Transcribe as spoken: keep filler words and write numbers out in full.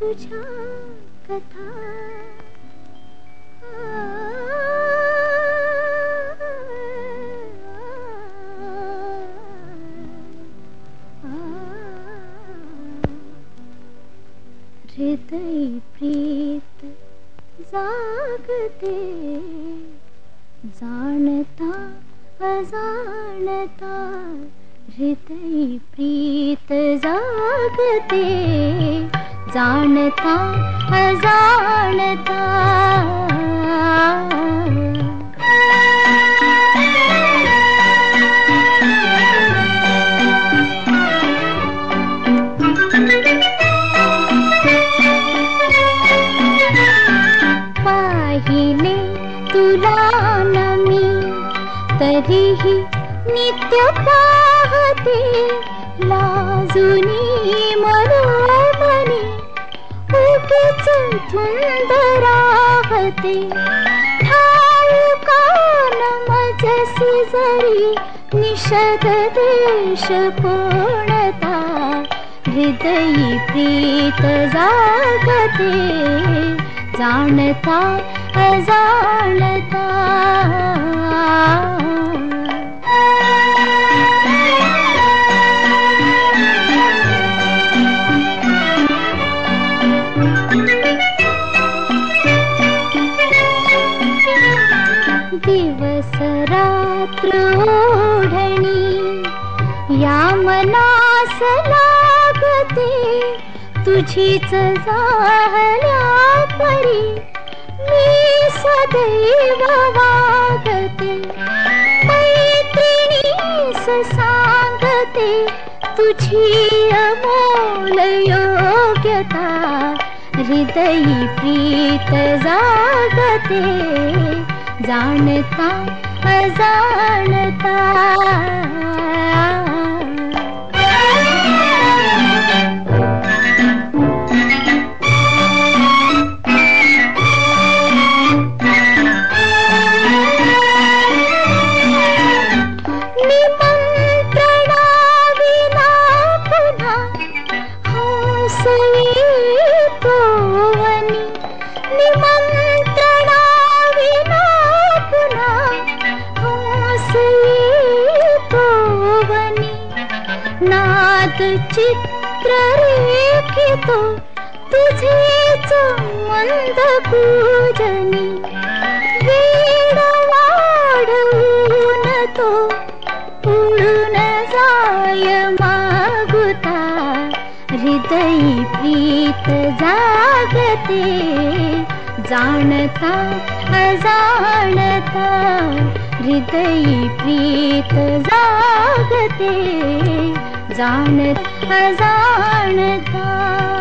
तुझ्या कथा हृदय प्रीत जागते जाणता अजाणता हृदय प्रीत जागते जाणता अजाणता पाहिले तुला न मी तरीही नित्य पाहते लाजुनी मनोमनी उगीच धुंद राहते ठाऊका न मजसी जरी निषद देश कोणता हृदयी प्रीत जागते जाणता अजाणता दिवस रात्र ओढणी या मनास लागते तुझीच जाहल्या परी मी सदैव वागते मैत्रिणीस सांगते तुझी अमोल योग्यता हृदयी प्रीत जागते जाणता अजाणता नाद चित्र रेखितो तुझेच मंद पूजनी वेड वाढवून तो उडून जाय मागुता हृदयी प्रीत जागते जाणता अजाणता हृदयी प्रीत जागते जाणता अजाणता।